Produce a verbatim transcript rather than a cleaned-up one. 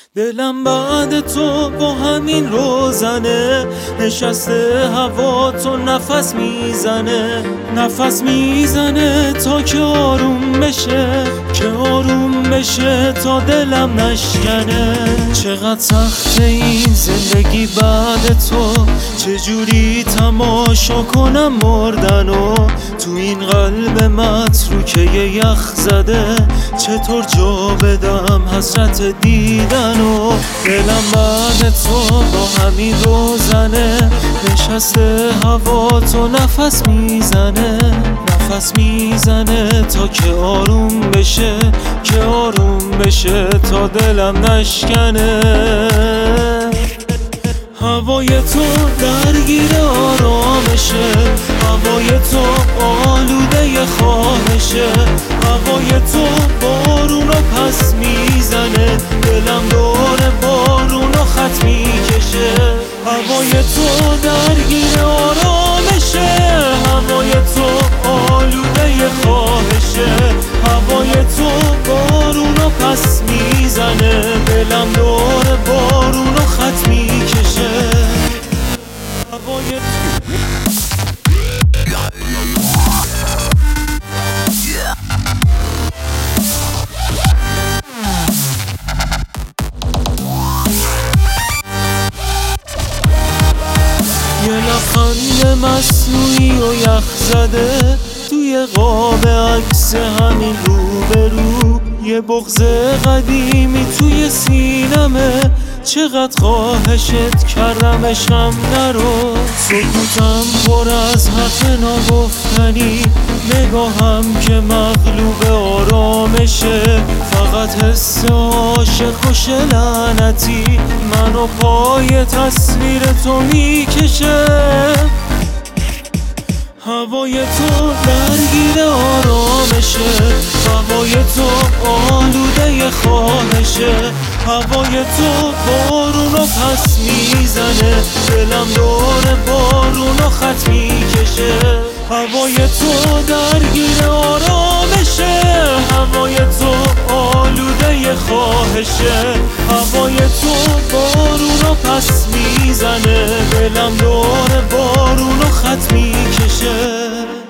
دلم بعد تو با همین روزنه نشسته هوا تو نفس میزنه نفس میزنه تا که آروم بشه که آروم بشه تا دلم نشکنه. چقدر سخته این زندگی بعد تو، چجوری تماشا کنم مردنو تو این قلب متروکه یخ زده، چطور جا بدم حسرت دیدنو. دلم بعد تو با همین روزنه نشسته هوا تو نفس میزنه نفس میزنه تا که آروم بشه که آروم بشه تا دلم نشکنه. هوای تو درگیر آرامشه، هوای تو آلوده خواهشه، هوای تو بارونو پس میزنه، دلم دور بارونو خط میکشه. هوای تو درگیر آرامشه، هوای تو آلوده خواهشه، هوای تو بارونو پس میزنه، دلم دور بارونو خط میکشه. هوای یه لبخند مصنوعی و یخ زده توی قاب عکس همین روبرو، یه بغض قدیمی توی سینمه، چقدر خواهشت کردم عشقم نرو. سکوتم پر از حرف ناگفتنی، نگاهم که مغلوب آرامشه، فقط حس عاشق و لعنتی منو پای تصویر تو میکشه. هوای تو درگیر آرامشه، هوای تو آلوده خواهشه، هوای تو بارونو پس میزنه، دلم دور بارونو خط میکشه. هوای تو درگیر آرامشه، هوای تو آلوده خواهشه، هوای تو بارونو پس میزنه، دلم دور بارونو خط میکشه.